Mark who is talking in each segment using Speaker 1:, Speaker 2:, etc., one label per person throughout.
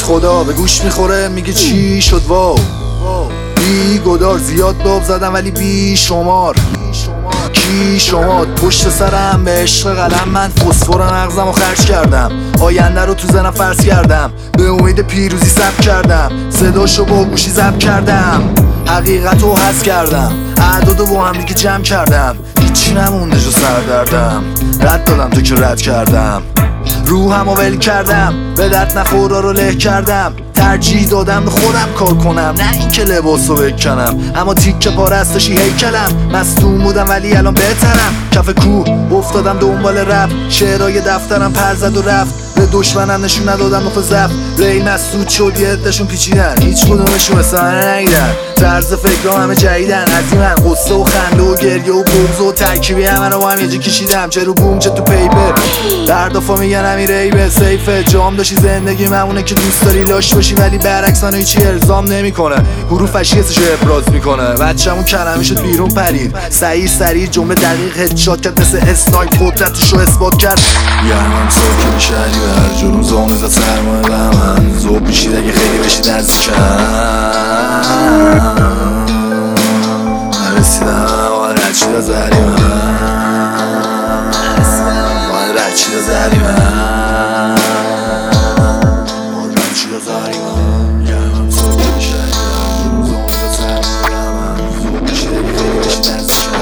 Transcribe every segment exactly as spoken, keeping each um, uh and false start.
Speaker 1: خدا به گوش میخوره میگه چی شد واو. بی گدار زیاد داب زدم ولی بی شمار. کی شما پشت سرم به عشق قلم من فسفر مغزم رو خرج کردم. آینده رو تو زنم فرض کردم، به امید پیروزی ثبت کردم. صداشو با گوشی ضبط کردم، حقیقت رو حذف کردم. اعدادو با هم دیگه جمع کردم، هیچی نمونده جو سردردم. رد دادم تو که رد کردم، روحم رو ول کردم. به درد نخورا رو له کردم، ترجیح دادم به خودم کار کنم نه اینکه لباس رو بکنم. اما تیکه پاره هستشی هیکلم، مصدوم بودم ولی الان بهترم. کف کوه افتادم دنبال رپ، شعرهای دفترم پر زد و رفت. به دشمنم نشون ندادم نقطه ضعف. ری مسدود شد یه عده‌شون پیچیدن، هیچ کدومشون مثل من نیدن. طرز فکرام همه جدیدن، عظیمن. قصه و خنده و گریه و بغض و ترکیبی همه رو با هم یه جا کشیدم. چه رو بوم چه تو پیپر، دردافا میگن همین ریبه سیفه. جام داشتی زندگی ممونه که دوست داری لاش باشی، ولی برعکس منو هیچی ارزام نمیکنه. حروفش حسشو ابراز میکنه. بچه‌مون کلمه شد بیرون پرید، سعی سریع جمله دقیق هدشات کرد مثل اسنایپ، قدرتشو اثبات کرد.
Speaker 2: گرمم ساکن شهری به هر جرم زامه زد سرمایه به من. زوب میشید اگه خیلی بشید نزدیکم. نرسیدم باید رد شید از زهری من. باید رد شید از زهری من. باید رد شید از زهری من. گرمم ساکن شهری به هر جرم زامه زد سرمایه به من. زوب میشید اگه خیلی بشید نزدیکم.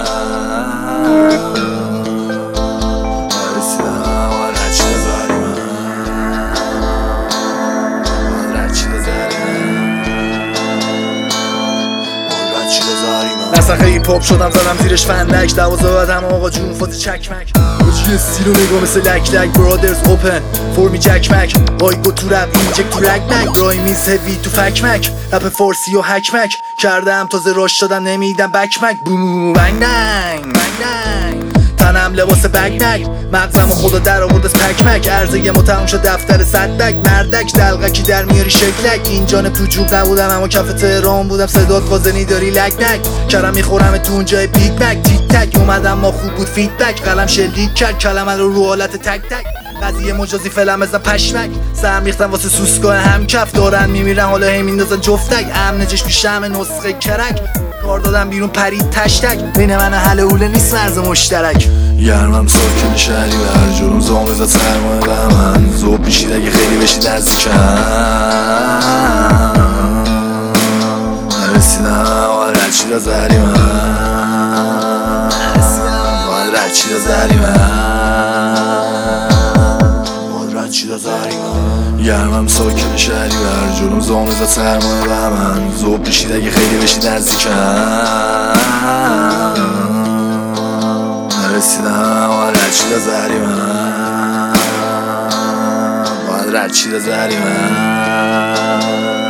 Speaker 1: نسخه هیپ هاپ شدم زدم زیرش فندک. دوازه بدم آقا جون فاز چکمک. بچه ستیل و نگاه مثل لک لک. برادرز اوپن فرمی جکمک. بایگو تو رپ اینجک تو رگ مک. رایمیز هوی تو فکمک. رپ فارسی و حکمک کردم تازه راش شدم نمیدم بکمک. بوم بنگ بنگ بنگ بنگ. تنم لباس بگ بگ. مغزم و خدا در آورد از پکمک. عرضه یه متهم شد دفتر صدک. مردک دلغکی در میاری شکلک. این جانب تو جوب نبودم اما کف تهران بودم. صدات وازنی داری لک لک. کرم میخورم تو اونجای بیگ بگ. تیک تک اومدم ما خوب بود فیدبک. قلم شلیک کرد کلمه رو رو حالت تک تک. قضیه مجازی فعلا بزن پشمک. سرم ریختم واسه سوسکای هم کف. دارن میمیرن حالا هی میندازن جفتک. امن جش پیش همه نسخه کرک. کار دادم بیرون پرید تشتک. بین من حل اوله نیست مرز مشترک.
Speaker 2: گرمم ساکن شهری به هر جرم زامه زد سرمایه به من. زوب میشید اگه خیلی بشید نزدیکم. نرسیدم باید رد شید از زهری من. باید رد شید از زهری من. باید رد شید از زهری من. گرمم ساکن شهری به هر جرم زامه زد سرمایه به من. زوب میشید اگه خیلی بشید نزدیکم. نرسیدم باید رد شید از زهری من. باید رد شید از زهری من.